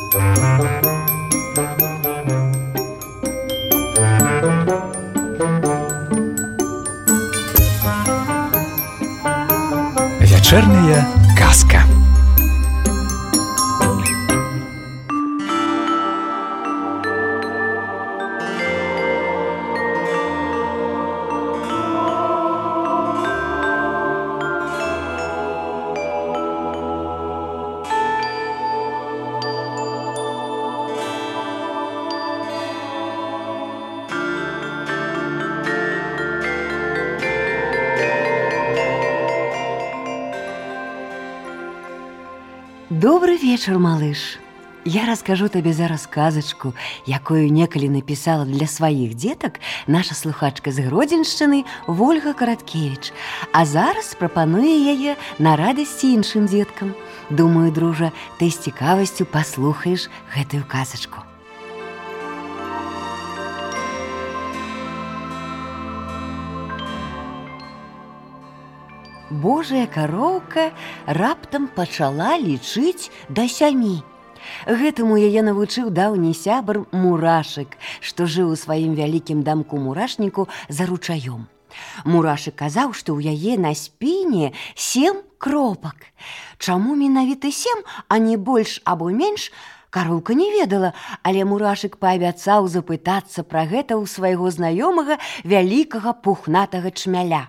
Вечерняя казка. Добрый вечер, малыш. Я расскажу табе зараз казачку, якую некалі напісала для сваіх дзетак наша слухачка з Гродзеншчыны Вольга Караткевіч. А зараз прапануе яе на радасці іншым дзеткам. Думаю, дружа, ты з цікавасцю паслухаеш гэтую казачку. Божая кароўка раптам пачала лічыць да 7. Гэтаму яе навучыў даўні сябар Мурашык, што жыў у сваім вялікім дамку-мурашніку за ручаём. Мурашык казаў, што ў яе на спіне 7 кропак. Чаму менавіта 7, а не больш або менш, кароўка не ведала, але Мурашык паабяцаў запытацца пра гэта ў свайго знаёмага вялікага пухнатага чмяля.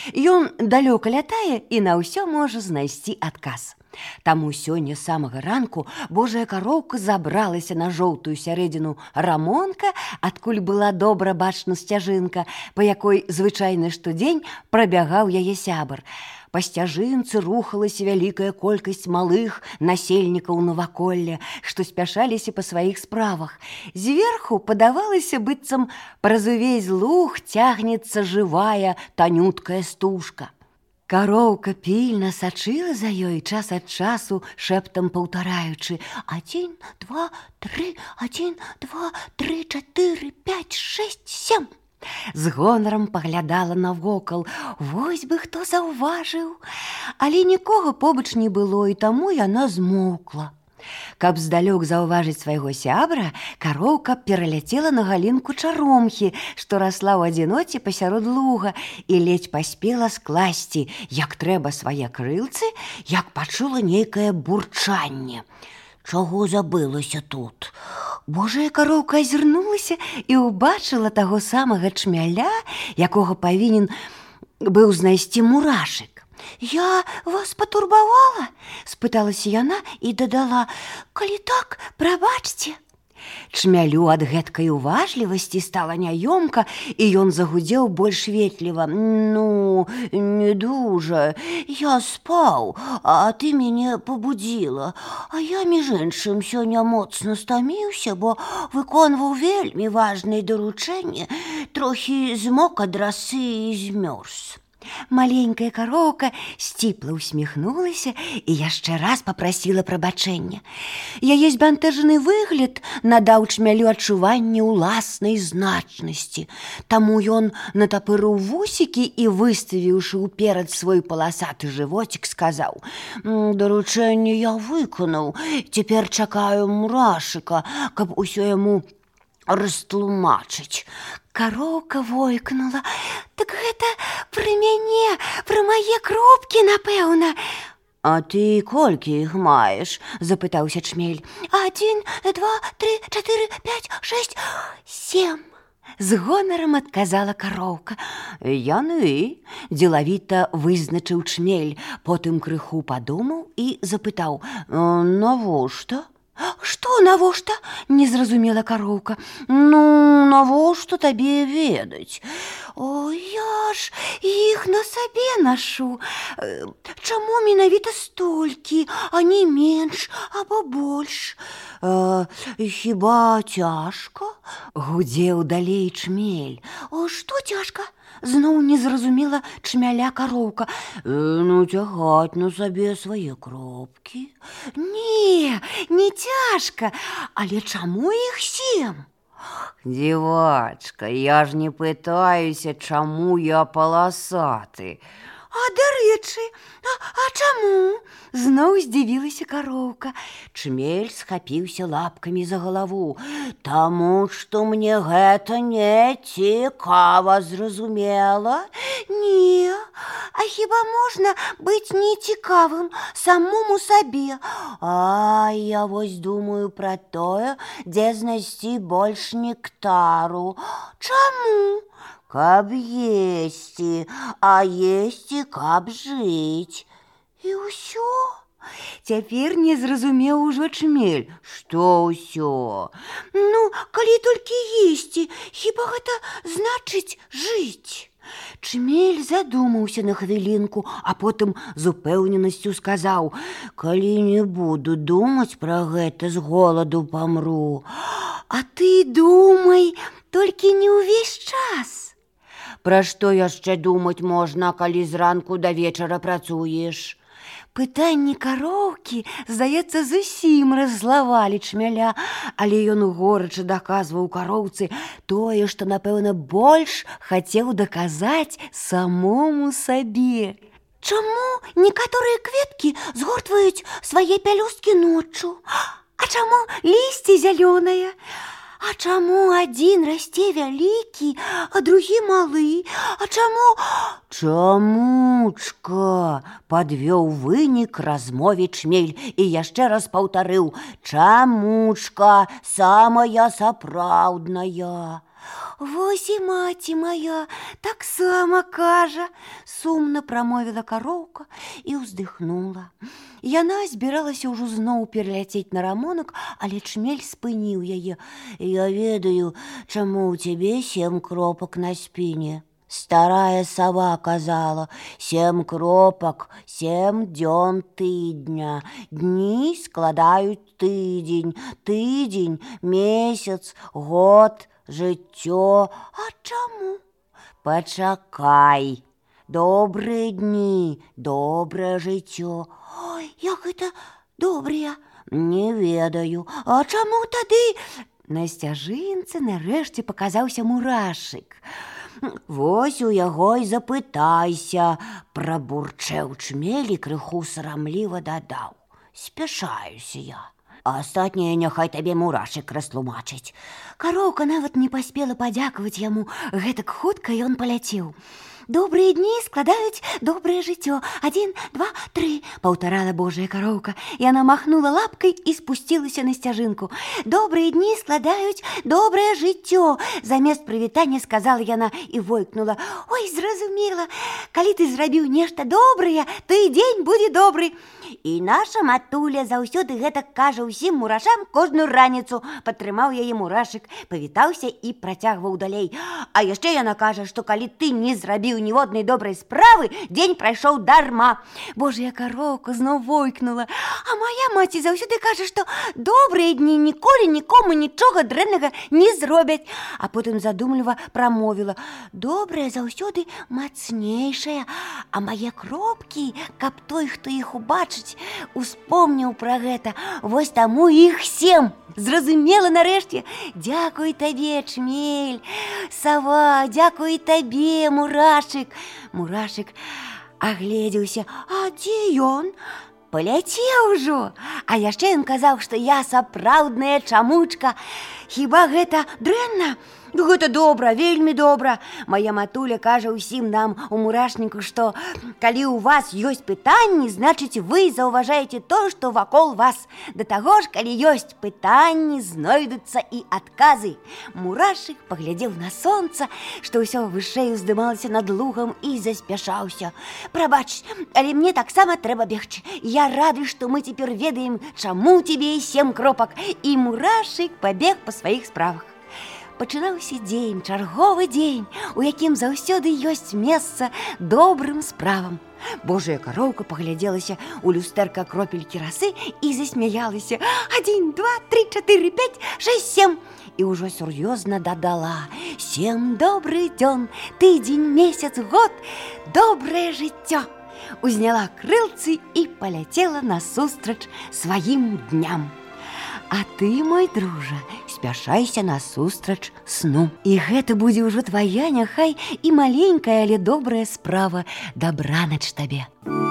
Ён далёка лятае і на ўсё можа знайсці адказ. Таму сёння з самага ранку Божая кароўка забралася на жоўтую сярэдзіну рамонка, адкуль была добра бачна сцяжынка, па якой звычайна штодзень прабягаў яе сябар. Па сцяжынцы рухалася вялікая колькасць малых насельнікаў наваколля, што спяшаліся па сваіх справах. Зверху падавалася, быццам праз увесь луг цягнецца жывая танюткая стужка. Кароўка пільна сачыла за ёй, час ад часу шэптам паўтараючы: 1, 2, 3, 1, 2, 3, 4, 5, 6, 7. З гонарам паглядала навокал, вось бы хто заўважыў. Але нікога побач не было, і таму яна змоўкла. Каб здалёк заўважыць свайго сябра, кароўка пераляцела на галінку чаромхі, што расла ў адзіноце пасярод луга, і ледзь паспела скласці, як трэба, свае крылцы, як пачула нейкае бурчанне. Чаго забылася тут? Божая кароўка азірнулася і ўбачыла таго самага чмяля, якога павінен быў знайсці Мурашык. «Я вас патурбавала?» – спыталася яна і дадала: «Калі так, прабачце». Чмялю ад гэткай уважлівасці стала няёмка, і ён загудзеў больш ветліва: «Ну, не дужа, я спаў, а ты мяне пабудзіла. А я, між іншым, сёння моцна стаміўся, бо выконваў вельмі важнае даручэнне, трохі змок ад расы і змёрз». Маленькая кароўка сціпла ўсміхнулася і яшчэ раз папрасіла прабачэння. Яе збянтэжаны выгляд надаў чмялю адчуванне ўласнай значнасці. Таму ён натапырыў вусікі і, выставіўшы ўперад свой паласаты жывоцік, сказаў: «Даручэнне я выканаў, цяпер чакаю Мурашыка, каб усё яму растлумачыць». Кароўка войкнула: «Так гэта пры мяне, пра мае кропкі, напэўна». «А ты колькі іх маеш?» – запытаўся чмель. 1, 2, 3, 4, 5, 6, 7. З гонарам адказала кароўка. «Яны», – дзелавіта вызначыў чмель, потым крыху падумаў і запытаў: «Навошта?» «Што навошта?» – не зразумела кароўка. «Ну, навошта табе ведаць? О, я ж іх на сабе нашу. Чаму менавіта столькі, а не менш або больш? Хіба цяжка?» – гудзеў далей чмель. «Што цяжка?» Зноў не зразумела чмяля кароўка. «Ну, цягаць на сабе свае кропкі». «Не, не цяжка, але чаму іх 7?» «Дзівачка, я ж не пытаюся, чаму я паласаты, А дарэчы, а чаму? Зноў здзівілася кароўка. Чмель схапіўся лапкамі за галаву. Таму што мне гэта не цікава, зразумела? Не, а хіба можна быць нецікавым самому сабе? А я вось думаю пра тое, дзе знайсці больш нектару. Чаму? Каб есці, а есці каб жыць. І ўсё? Цяпер не зразумеў ужо чмель. Што ўсё? Ну, калі толькі есці, хіба гэта значыць жыць? Чмель задумаўся на хвілінку, а потым з упэўненасцю сказаў: калі не буду думаць пра гэта, з голаду памру. А ты думай, толькі не ўвесь час. Пра што яшчэ думаць можна, калі зранку да вечара працуеш? Пытанні кароўкі, здаецца, зусім раззлавалі чмяля, але ён горача даказваў кароўцы тое, што, напэўна, больш хацеў даказаць самому сабе. Чаму некаторыя кветкі згортваюць свае пялёсткі ноччу? А чаму лісце зялёнае? А чаму адзін расце вялікі, а другі малы? А чаму? Чамучка, падвёў вынік размове чмель і яшчэ раз паўтарыў: чамучка, самая сапраўдная. Вось і маці моя таксама кажа, сумна прамовіла кароўка і ўздыхнула. Яна збіралася ўжо зноў пераляцець на рамонак, але чмель спыніў яе. Я ведаю, чаму ў цябе 7 кропак на спіне. Старая сова казала: 7 кропак, 7 дзён тыдня. Дні складаюць тыдзень, тыдзень, месяц, год, жыццё. А чаму? Пачакай. Добрыя дні, добрае жыццё. Ой, як гэта добрыя? Не ведаю. А чаму тады? На сцяжынцы нарэшце паказаўся мурашык. Вось у яго і запытайся, прабурчэў чмель і крыху сарамліва дадаў: спяшаюся я. А астатняе няхай табе мурашык растлумачыць. Кароўка нават не паспела падзякаваць яму, гэтак хутка ён паляцеў. Добрыя дні складаюць добрае жыццё. 1, 2, 3, паўтарала божая кароўка. Яна махнула лапкай і спусцілася на сцяжынку. Добрыя дні складаюць добрае жыццё. Замест прывітання сказала яна і войкнула: ой, зразумела, калі ты зрабіў нешта добрае, то і дзень будзе добры. І наша матуля заўсёды гэтак кажа ўсім мурашам кожную раніцу. Падтрымаў яе мурашык, павітаўся і працягваў далей. А яшчэ яна кажа, што калі ты не зрабіў ніводнай добрай справы, дзень прайшоў дарма. Божая кароўка зноў войкнула. А моя маці заўсёды кажа, што добрыя дні ніколі нікому нічога дрэннага не зробяць. А потым задумліва прамовіла: добрая заўсёды мацнейшая, а мае кропкі, каб той, хто іх убачыць, успомніў пра гэта. Вось таму іх 7. Зразумела нарэшце. Дзякуй табе, чмель. Сава, дзякуй табе, мурашык. Мурашык агледзеўся. А дзе ён? Паляцеў ужо. А яшчэ ён казаў, што я сапраўдная чамучка. Хіба гэта дрэнна? Гэта добра, вельмі добра. Мая матуля кажа ўсім нам у мурашніку, што калі ў вас ёсць пытанні, значыць, вы заўважаеце то, што вакол вас. Да таго ж, калі ёсць пытанні, знойдуцца і адказы. Мурашык паглядзеў на сонца, што ўсё вышэй уздымалася над лугам, і заспяшаўся. Прабач, але мне таксама трэба бегчы. Я рады, што мы цяпер ведаем, чаму цябе 7 кропак. І мурашык пабег па сваіх справах. Пачынаўся дзень, чарговы дзень, у якім заўсёды ёсць месца добрым справам. Божая кароўка паглядзелася у люстэрка кропелькі расы і засмяялася. 1, 2, 3, 4, 5, 6, 7. І ўжо сур'ёзна дадала: 7 добрых дзён, тыдзень, месяц, год, добрае жыццё. Узняла крылцы і паляцела насустрач сваім дням. А ты, мой дружа, паспяшайся насустрач сну. І гэта будзе ўжо твая, няхай і маленькая, але добрая справа. Дабранач табе.